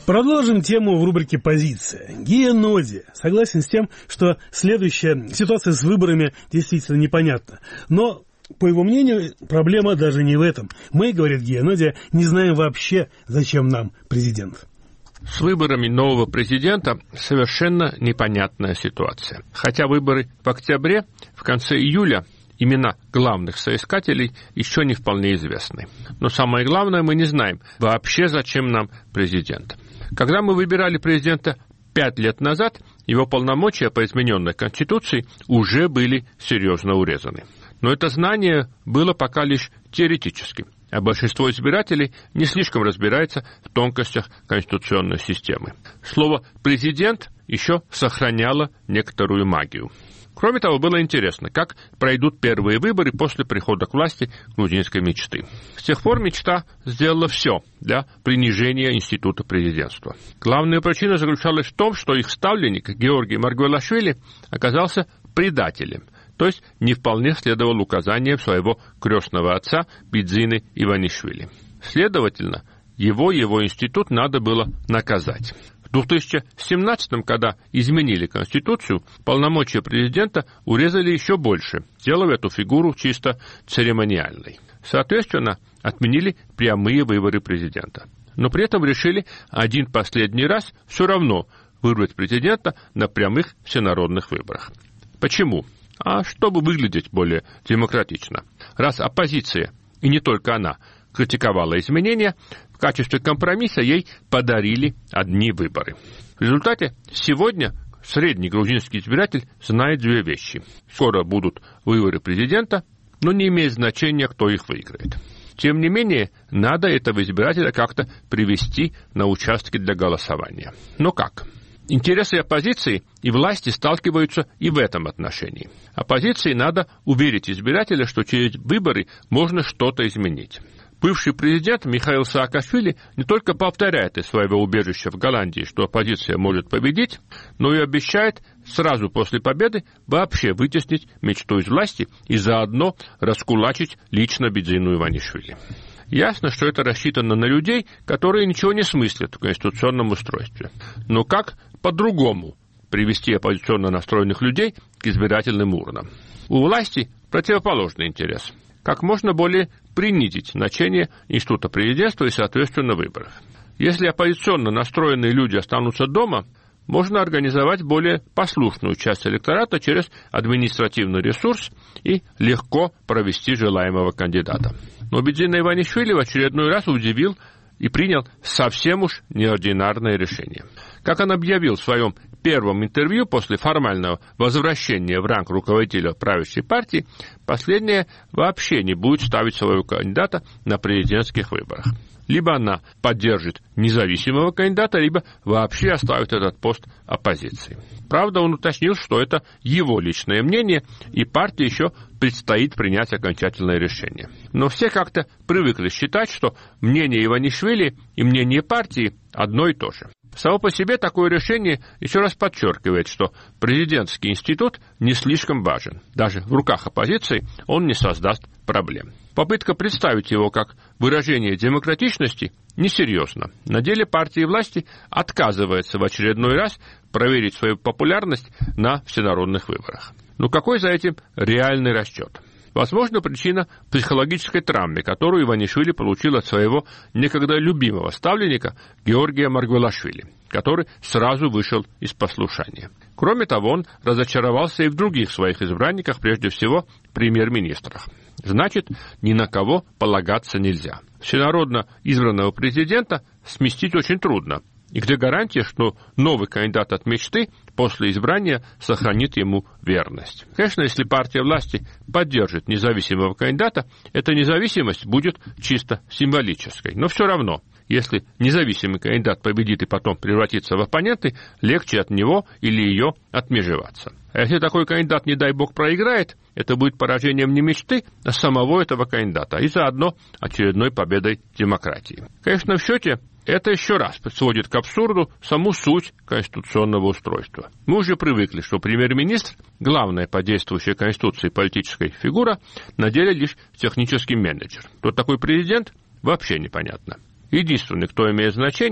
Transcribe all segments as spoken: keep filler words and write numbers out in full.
Продолжим тему в рубрике «Позиция». Гия Ноди согласен с тем, что следующая ситуация с выборами действительно непонятна. Но, по его мнению, проблема даже не в этом. Мы, говорит Гия Ноди, не знаем вообще, зачем нам президент. С выборами нового президента совершенно непонятная ситуация. Хотя выборы в октябре, в конце июля имена главных соискателей еще не вполне известны. Но самое главное, мы не знаем вообще, зачем нам президент. Когда мы выбирали президента пять лет назад, его полномочия по измененной Конституции уже были серьезно урезаны. Но это знание было пока лишь теоретическим, а большинство избирателей не слишком разбирается в тонкостях конституционной системы. Слово «президент» еще сохраняло некоторую магию. Кроме того, было интересно, как пройдут первые выборы после прихода к власти грузинской мечты. С тех пор мечта сделала все для принижения института президентства. Главная причина заключалась в том, что их ставленник Георгий Маргвелашвили оказался предателем, то есть не вполне следовал указаниям своего крестного отца Бидзины Иванишвили. Следовательно, его его институт надо было наказать. В две тысячи семнадцатом, когда изменили Конституцию, полномочия президента урезали еще больше, сделав эту фигуру чисто церемониальной. Соответственно, отменили прямые выборы президента. Но при этом решили один последний раз все равно выбрать президента на прямых всенародных выборах. Почему? А чтобы выглядеть более демократично. Раз оппозиция, и не только она, критиковала изменения, в качестве компромисса ей подарили одни выборы. В результате сегодня средний грузинский избиратель знает две вещи. Скоро будут выборы президента, но не имеет значения, кто их выиграет. Тем не менее, надо этого избирателя как-то привести на участки для голосования. Но как? Интересы оппозиции и власти сталкиваются и в этом отношении. Оппозиции надо уверить избирателя, что через выборы можно что-то изменить. Бывший президент Михаил Саакашвили не только повторяет из своего убежища в Голландии, что оппозиция может победить, но и обещает сразу после победы вообще вытеснить мечту из власти и заодно раскулачить лично Бидзину Иванишвили. Ясно, что это рассчитано на людей, которые ничего не смыслят в конституционном устройстве. Но как по-другому привести оппозиционно настроенных людей к избирательным урнам? У власти противоположный интерес. Как можно более принизить значение института президентства и, соответственно, выборов. Если оппозиционно настроенные люди останутся дома, можно организовать более послушную часть электората через административный ресурс и легко провести желаемого кандидата. Но Бидзина Иванишвили в очередной раз удивил и принял совсем уж неординарное решение. Как он объявил в своем первом интервью после формального возвращения в ранг руководителя правящей партии, последняя вообще не будет ставить своего кандидата на президентских выборах. Либо она поддержит независимого кандидата, либо вообще оставит этот пост оппозиции. Правда, он уточнил, что это его личное мнение, и партии еще предстоит принять окончательное решение. Но все как-то привыкли считать, что мнение Иванишвили и мнение партии одно и то же. Само по себе такое решение еще раз подчеркивает, что президентский институт не слишком важен. Даже в руках оппозиции он не создаст проблем. Попытка представить его как выражение демократичности несерьезна. На деле партия власти отказывается в очередной раз проверить свою популярность на всенародных выборах. Но какой за этим реальный расчет? Возможно, причина в психологической травме, которую Иванишвили получил от своего некогда любимого ставленника Георгия Маргвелашвили, который сразу вышел из послушания. Кроме того, он разочаровался и в других своих избранниках, прежде всего премьер-министрах. Значит, ни на кого полагаться нельзя. Всенародно избранного президента сместить очень трудно. И где гарантия, что новый кандидат от мечты после избрания сохранит ему верность? Конечно, если партия власти поддержит независимого кандидата, эта независимость будет чисто символической. Но все равно, если независимый кандидат победит и потом превратится в оппоненты, легче от него или ее отмежеваться. А если такой кандидат, не дай бог, проиграет, это будет поражением не мечты, а самого этого кандидата, и заодно очередной победой демократии. Конечно, в счете это еще раз сводит к абсурду саму суть конституционного устройства. Мы уже привыкли, что премьер-министр, главная по действующей конституции политическая фигура, на деле лишь технический менеджер. Кто такой президент, вообще непонятно. Единственный, кто имеет значение,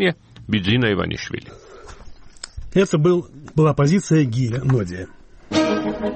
Биджина Иванишвили. Это был, была позиция Гиля Нодия.